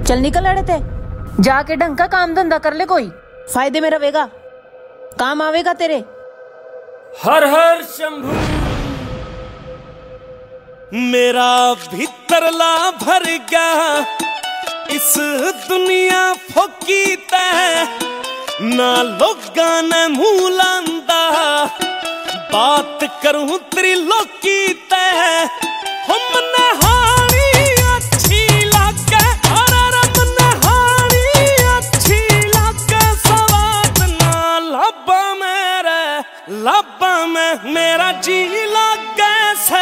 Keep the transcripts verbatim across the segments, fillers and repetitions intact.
चल निकल अड़े थे, जाके ढंग का काम धंधा कर ले, कोई फायदे में रहेगा, काम आवेगा तेरे। हर हर शंभू मेरा भीतरला भर गया इस दुनिया फोकी तै ना लोगा ने मुंह लांदा बात करूं त्रिलोकी तै हम नहानी अच्छी लागे अरे नहानी अच्छी लागे सवाद ना लब्बा मेरे लब्बा में मेरा जी लागे से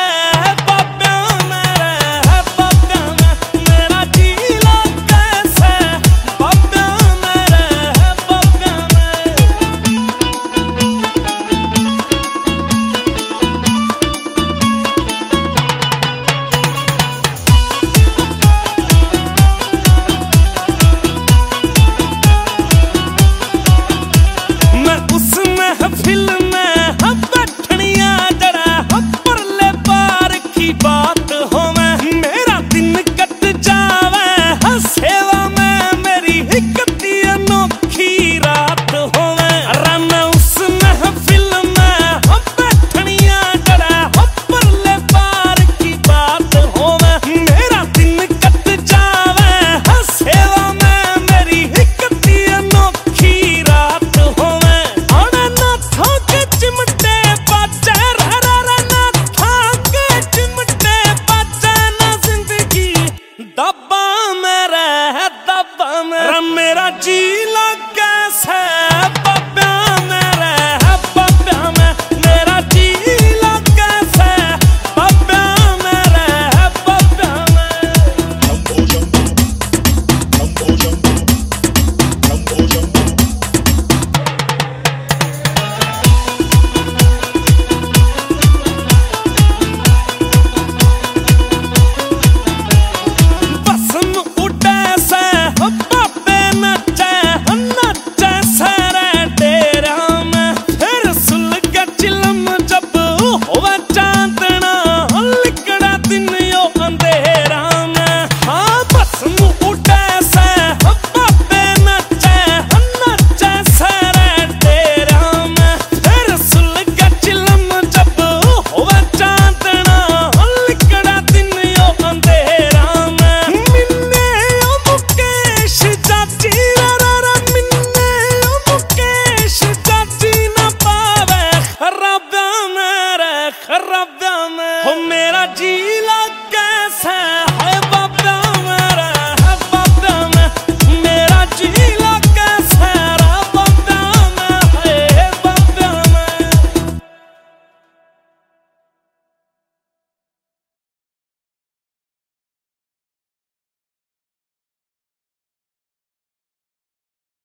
मेरा जी लगे से बब्या मेरे बब्या में मेरा जी लगे से बब्या मेरे बब्या बसम उड़े से हो मेरा जी